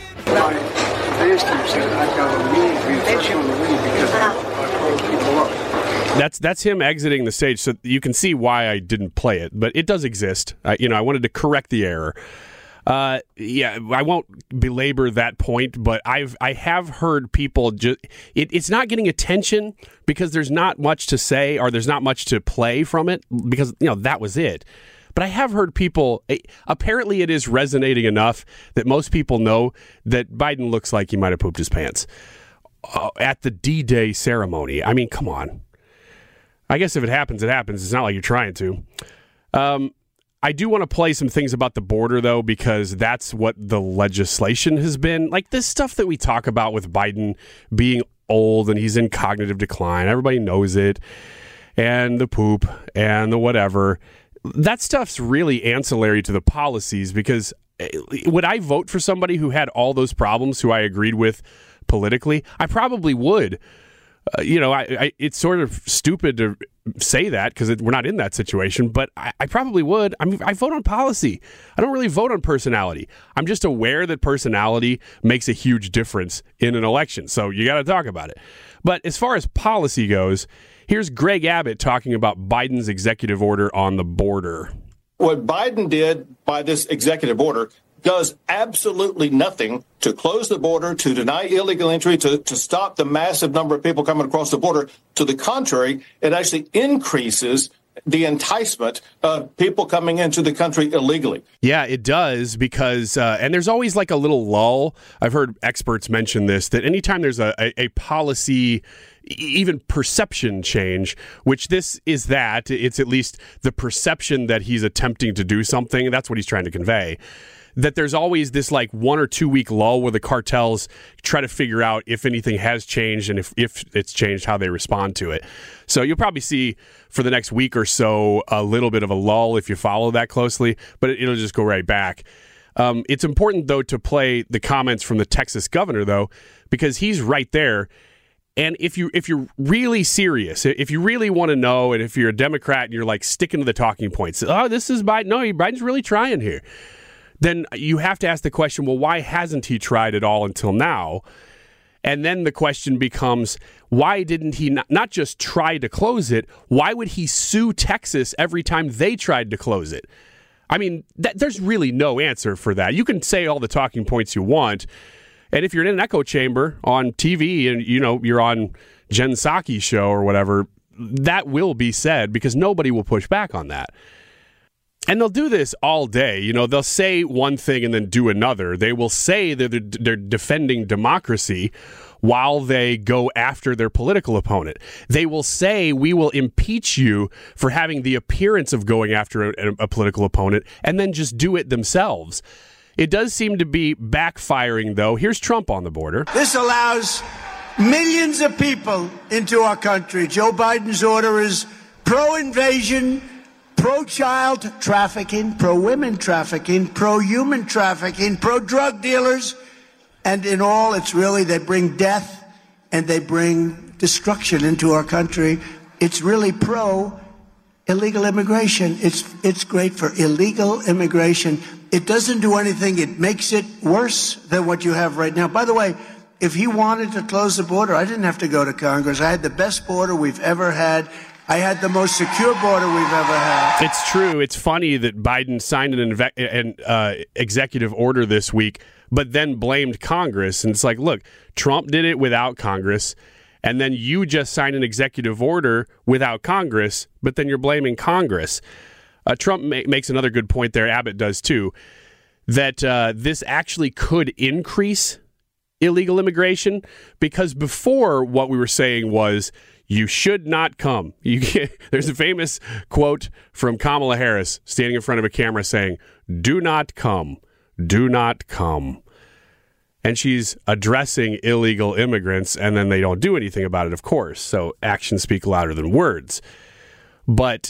That's that's him exiting the stage, so you can see why I didn't play it, but it does exist. I, you know, I wanted to correct the error. Uh, yeah, I won't belabor that point, but I've I have heard people just it, it's not getting attention because there's not much to say or there's not much to play from it because you know that was it. But I have heard people apparently it is resonating enough that most people know that Biden looks like he might have pooped his pants uh, at the D-Day ceremony. I mean, come on. I guess if it happens, it happens. It's not like you're trying to. Um. I do want to play some things about the border, though, because that's what the legislation has been. Like this stuff that we talk about with Biden being old and he's in cognitive decline. Everybody knows it. And the poop and the whatever. That stuff's really ancillary to the policies because would I vote for somebody who had all those problems, who I agreed with politically? I probably would. Uh, you know, I, I, it's sort of stupid to say that because we're not in that situation, but I, I probably would. I mean, I vote on policy. I don't really vote on personality. I'm just aware that personality makes a huge difference in an election. So you got to talk about it. But as far as policy goes, here's Greg Abbott talking about Biden's executive order on the border. What Biden did by this executive order does absolutely nothing to close the border, to deny illegal entry, to, to stop the massive number of people coming across the border. To the contrary, it actually increases the enticement of people coming into the country illegally. Yeah, it does because, uh, and there's always like a little lull. I've heard experts mention this, that anytime there's a, a, a policy, even perception change, which this is that, it's at least the perception that he's attempting to do something. That's what he's trying to convey. That there's always this like one or two week lull where the cartels try to figure out if anything has changed and if, if it's changed, how they respond to it. So you'll probably see for the next week or so a little bit of a lull if you follow that closely, but it, it'll just go right back. Um, it's important, though, to play the comments from the Texas governor, though, because he's right there. And if you if you're really serious, if you really want to know, and if you're a Democrat and you're like sticking to the talking points, oh, this is Biden. No, Biden's really trying here. Then you have to ask the question, well, why hasn't he tried at all until now? And then the question becomes, why didn't he not, not just try to close it? Why would he sue Texas every time they tried to close it? I mean, that, there's really no answer for that. You can say all the talking points you want. And if you're in an echo chamber on T V and, you know, you're on Jen Psaki's show or whatever, that will be said because nobody will push back on that. And they'll do this all day. You know, they'll say one thing and then do another. They will say that they're, they're defending democracy while they go after their political opponent. They will say, we will impeach you for having the appearance of going after a, a political opponent, and then just do it themselves. It does seem to be backfiring, though. Here's Trump on the border. This allows millions of people into our country. Joe Biden's order is pro-invasion, pro-child trafficking, pro-women trafficking, pro-human trafficking, pro-drug dealers. And in all, it's really they bring death and they bring destruction into our country. it's really pro illegal immigration. It's it's great for illegal immigration. It doesn't do anything. It makes it worse than what you have right now. By the way, if he wanted to close the border, I didn't have to go to Congress. I had the best border we've ever had. I had the most secure border we've ever had. It's true. It's funny that Biden signed an, inve- an uh, executive order this week, but then blamed Congress. And it's like, look, Trump did it without Congress, and then you just signed an executive order without Congress, but then you're blaming Congress. Uh, Trump ma- makes another good point there. Abbott does too, that uh, this actually could increase illegal immigration, because before what we were saying was you should not come. You can't, there's a famous quote from Kamala Harris standing in front of a camera saying, "Do not come, do not come." And she's addressing illegal immigrants, and then they don't do anything about it, of course. So actions speak louder than words. But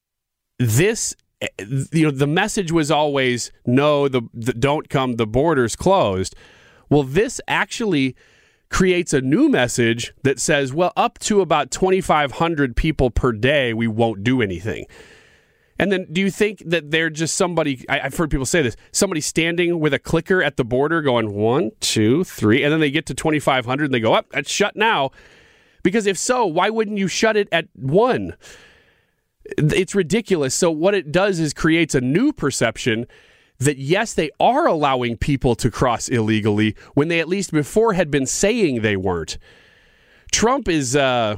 this, you know, the message was always, no, the, the don't come, the border's closed. Well, this actually creates a new message that says, well, up to about twenty-five hundred people per day, we won't do anything. And then do you think that they're just somebody, I, I've heard people say this, somebody standing with a clicker at the border going one, two, three, and then they get to twenty-five hundred and they go, up, oh, it's shut now. Because if so, why wouldn't you shut it at one? It's ridiculous. So what it does is creates a new perception that, yes, they are allowing people to cross illegally when they at least before had been saying they weren't. Trump is uh,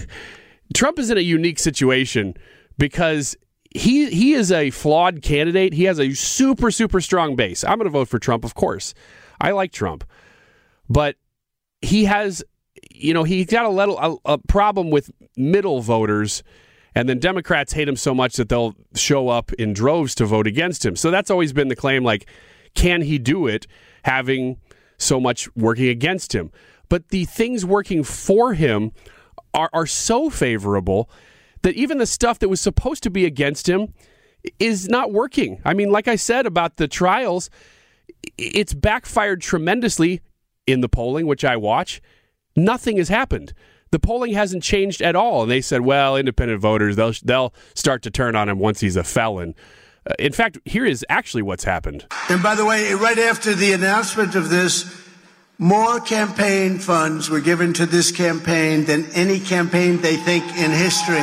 Trump is in a unique situation because he he is a flawed candidate. He has a super, super strong base. I'm going to vote for Trump, of course. I like Trump. But he has, you know, he's got a little a, a problem with middle voters. And then Democrats hate him so much that they'll show up in droves to vote against him. So that's always been the claim, like, can he do it having so much working against him? But the things working for him are, are so favorable that even the stuff that was supposed to be against him is not working. I mean, like I said about the trials, it's backfired tremendously in the polling, which I watch. Nothing has happened. The polling hasn't changed at all. And they said, well, independent voters, they'll they'll start to turn on him once he's a felon. Uh, in fact, here is actually what's happened. And by the way, right after the announcement of this, more campaign funds were given to this campaign than any campaign, they think, in history.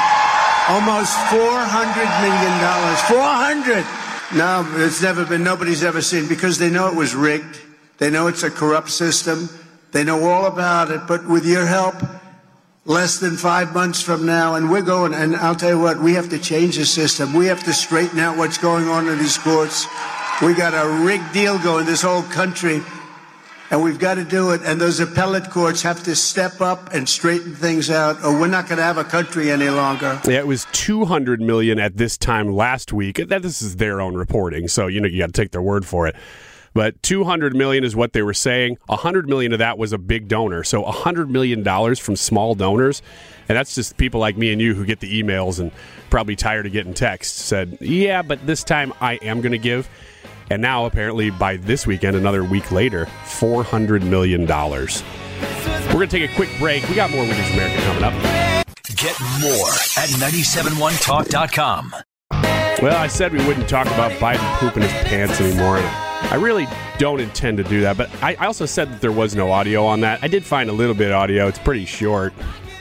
Almost four hundred million dollars. four hundred! No, it's never been, nobody's ever seen, because they know it was rigged. They know it's a corrupt system. They know all about it. But with your help, less than five months from now, and we're going, and I'll tell you what, we have to change the system. We have to straighten out what's going on in these courts. We got a rigged deal going, this whole country, and we've got to do it. And those appellate courts have to step up and straighten things out, or we're not going to have a country any longer. Yeah, it was two hundred million dollars at this time last week. That This is their own reporting, so you know you got to take their word for it. But two hundred million dollars is what they were saying. one hundred million dollars of that was a big donor. So one hundred million dollars from small donors. And that's just people like me and you who get the emails and probably tired of getting texts, said, yeah, but this time I am going to give. And now, apparently, by this weekend, another week later, four hundred million dollars. We're going to take a quick break. We got more Wiggins America coming up. Get more at nine seven one talk dot com. Well, I said we wouldn't talk about Biden pooping his pants anymore. I really don't intend to do that, but I also said that there was no audio on that. I did find a little bit of audio. It's pretty short.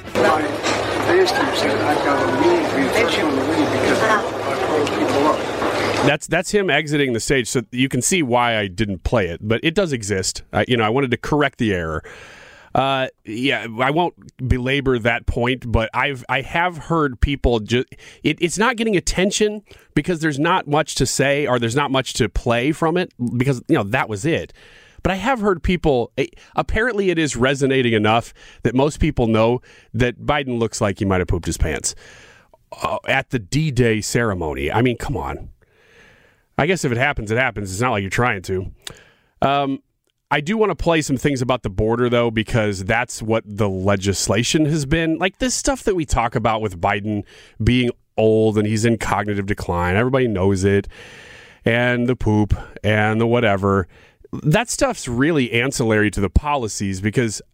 That's that's him exiting the stage, so you can see why I didn't play it, but it does exist. I, you know, I wanted to correct the error. Uh, yeah, I won't belabor that point, but I've I have heard people just it, it's not getting attention because there's not much to say or there's not much to play from it because you know that was it. But I have heard people apparently it is resonating enough that most people know that Biden looks like he might have pooped his pants uh, at the D-Day ceremony. I mean, come on. I guess if it happens, it happens. It's not like you're trying to. Um. I do want to play some things about the border, though, because that's what the legislation has been. Like this stuff that we talk about with Biden being old and he's in cognitive decline. Everybody knows it. And the poop and the whatever. That stuff's really ancillary to the policies because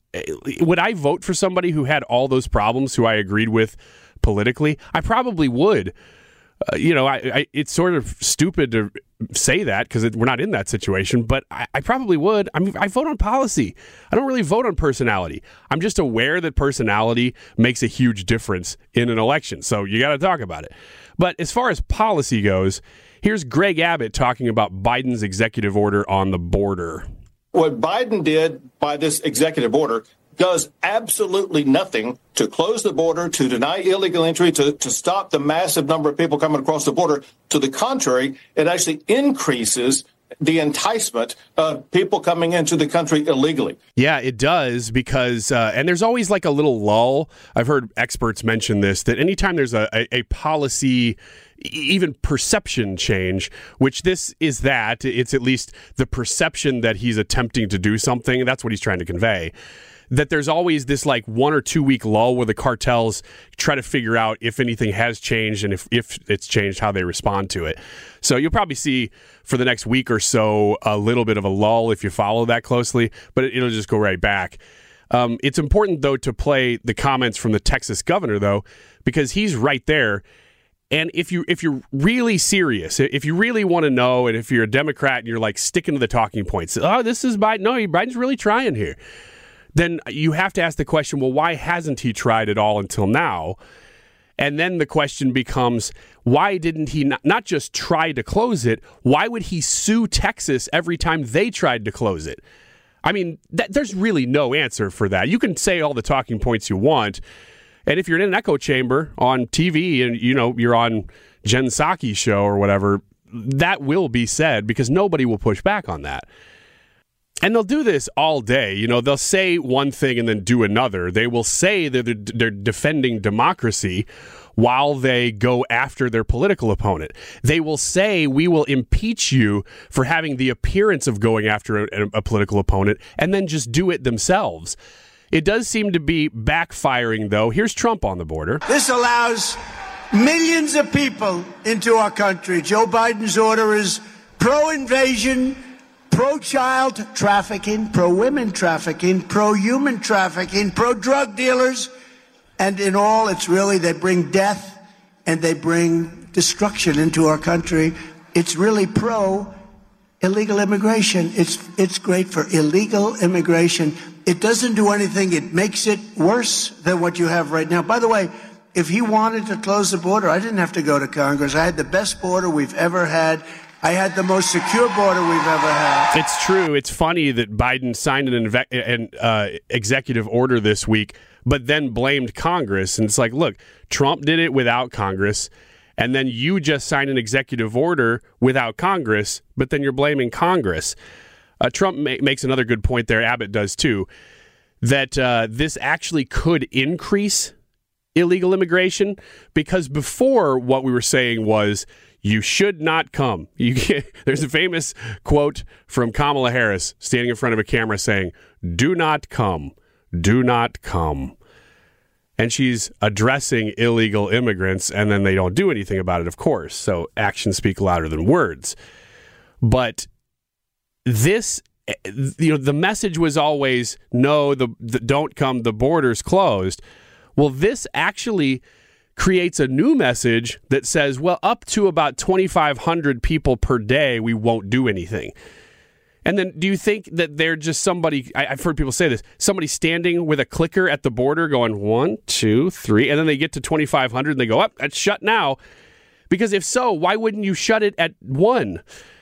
would I vote for somebody who had all those problems, who I agreed with politically? I probably would. Uh, you know, I, I, it's sort of stupid to say that because we're not in that situation, but I, I probably would. I mean, I vote on policy. I don't really vote on personality. I'm just aware that personality makes a huge difference in an election, so you got to talk about it. But as far as policy goes, here's Greg Abbott talking about Biden's executive order on the border. What Biden did by this executive order does absolutely nothing to close the border, to deny illegal entry, to, to stop the massive number of people coming across the border. To the contrary, it actually increases the enticement of people coming into the country illegally. Yeah, it does, because, uh, and there's always like a little lull. I've heard experts mention this, that anytime there's a, a, a policy, even perception change, which this is that, it's at least the perception that he's attempting to do something. That's what he's trying to convey. That there's always this like one or two week lull where the cartels try to figure out if anything has changed and if, if it's changed, how they respond to it. So you'll probably see for the next week or so a little bit of a lull if you follow that closely, but it, it'll just go right back. Um, it's important, though, to play the comments from the Texas governor, though, because he's right there. And if you if you're really serious, if you really want to know, and if you're a Democrat and you're like sticking to the talking points, oh, this is Biden. No, Biden's really trying here. Then you have to ask the question, well, why hasn't he tried at all until now? And then the question becomes, why didn't he not, not just try to close it? Why would he sue Texas every time they tried to close it? I mean, that, there's really no answer for that. You can say all the talking points you want. And if you're in an echo chamber on T V and, you know, you're on Jen Psaki's show or whatever, that will be said because nobody will push back on that. And they'll do this all day. You know, they'll say one thing and then do another. They will say that they're, they're defending democracy while they go after their political opponent. They will say, we will impeach you for having the appearance of going after a, a political opponent, and then just do it themselves. It does seem to be backfiring, though. Here's Trump on the border. This allows millions of people into our country. Joe Biden's order is pro-invasion, pro-child trafficking, pro-women trafficking, pro-human trafficking, pro-drug dealers. And in all, it's really they bring death and they bring destruction into our country. It's really pro-illegal immigration. It's, it's great for illegal immigration. It doesn't do anything. It makes it worse than what you have right now. By the way, if he wanted to close the border, I didn't have to go to Congress. I had the best border we've ever had. I had the most secure border we've ever had. It's true. It's funny that Biden signed an, inve- an uh, executive order this week, but then blamed Congress. And it's like, look, Trump did it without Congress, and then you just signed an executive order without Congress, but then you're blaming Congress. Uh, Trump ma- makes another good point there, Abbott does too, that uh, this actually could increase illegal immigration, because before what we were saying was, you should not come. You can't, there's a famous quote from Kamala Harris standing in front of a camera saying, do not come, do not come. And she's addressing illegal immigrants, and then they don't do anything about it, of course. So actions speak louder than words. But this, you know, the message was always, no, the, the don't come, the border's closed. Well, this actually creates a new message that says, well, up to about twenty-five hundred people per day, we won't do anything. And then do you think that they're just somebody, I, I've heard people say this, somebody standing with a clicker at the border going one, two, three, and then they get to twenty-five hundred and they go, up, oh, it's shut now. Because if so, why wouldn't you shut it at one?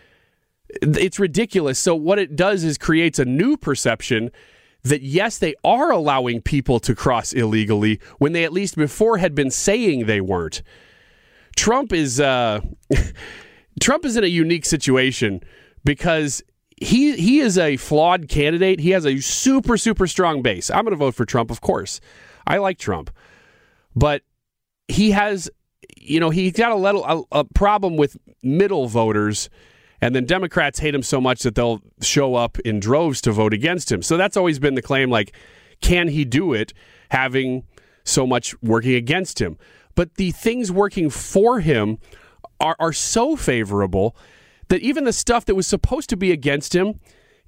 It's ridiculous. So what it does is creates a new perception that, yes, they are allowing people to cross illegally when they at least before had been saying they weren't. Trump is uh, Trump is in a unique situation because he he is a flawed candidate. He has a super, super strong base. I'm going to vote for Trump, of course. I like Trump. But he has, you know, he's got a, little, a, a problem with middle voters. And then Democrats hate him so much that they'll show up in droves to vote against him. So that's always been the claim, like, can he do it having so much working against him? But the things working for him are, are so favorable that even the stuff that was supposed to be against him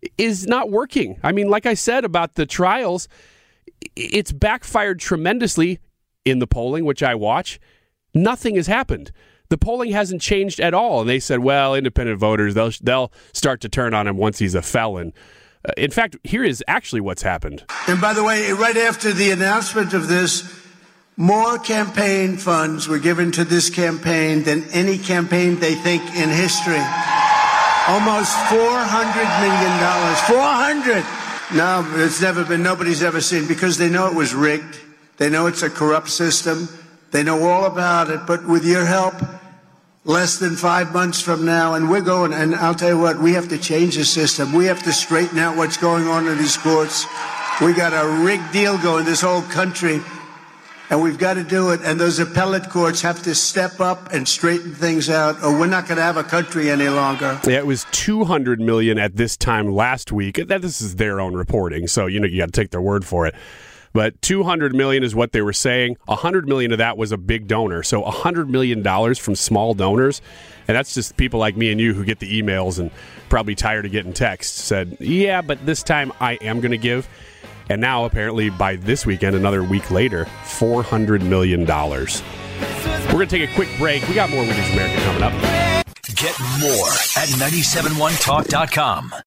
is not working. I mean, like I said about the trials, it's backfired tremendously in the polling, which I watch. Nothing has happened. The polling hasn't changed at all. And they said, well, independent voters, they'll they'll start to turn on him once he's a felon. Uh, in fact, here is actually what's happened. And by the way, right after the announcement of this, more campaign funds were given to this campaign than any campaign they think in history. Almost four hundred million dollars. four hundred! No, it's never been, nobody's ever seen, because they know it was rigged. They know it's a corrupt system. They know all about it. But with your help, less than five months from now, and we're going, and I'll tell you what, we have to change the system. We have to straighten out what's going on in these courts. We got a rigged deal going, this whole country. And we've got to do it. And those appellate courts have to step up and straighten things out, or we're not going to have a country any longer. Yeah, it was two hundred million dollars at this time last week. That This is their own reporting, so you know you got to take their word for it. But two hundred million dollars is what they were saying. one hundred million dollars of that was a big donor. So one hundred million dollars from small donors. And that's just people like me and you who get the emails and probably tired of getting texts, said, yeah, but this time I am going to give. And now, apparently, by this weekend, another week later, four hundred million dollars. We're going to take a quick break. We got more Wiggins America coming up. Get more at nine seven one talk dot com.